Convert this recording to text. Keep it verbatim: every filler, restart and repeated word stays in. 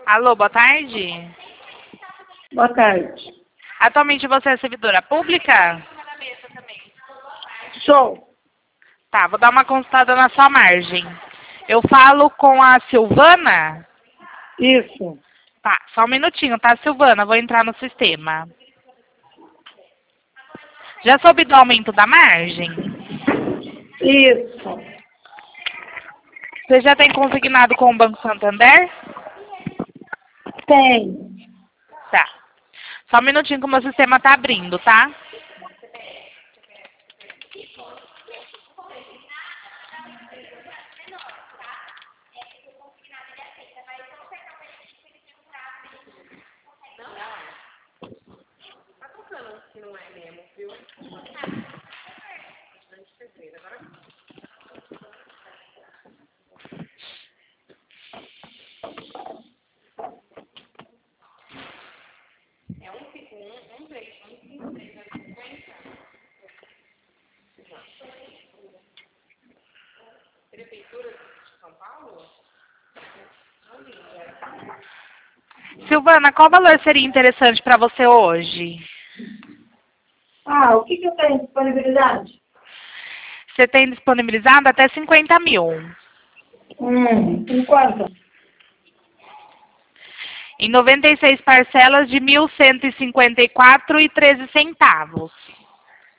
Alô, boa tarde. Boa tarde. Atualmente você é servidora pública? Sou. Tá, vou dar uma consultada na sua margem. Eu falo com a Silvana? Isso. Tá, só um minutinho, tá, Silvana? Vou entrar no sistema. Já soube do aumento da margem? Isso. Você já tem consignado com o Banco Santander? Tem. Tá. Só um minutinho que o meu sistema tá abrindo, tá? Silvana, qual valor seria interessante para você hoje? Ah, o que, que eu tenho disponibilidade? Você tem disponibilizado até cinquenta mil. Hum, em quanto? Em noventa e seis parcelas de mil cento e cinquenta e quatro reais e treze centavos.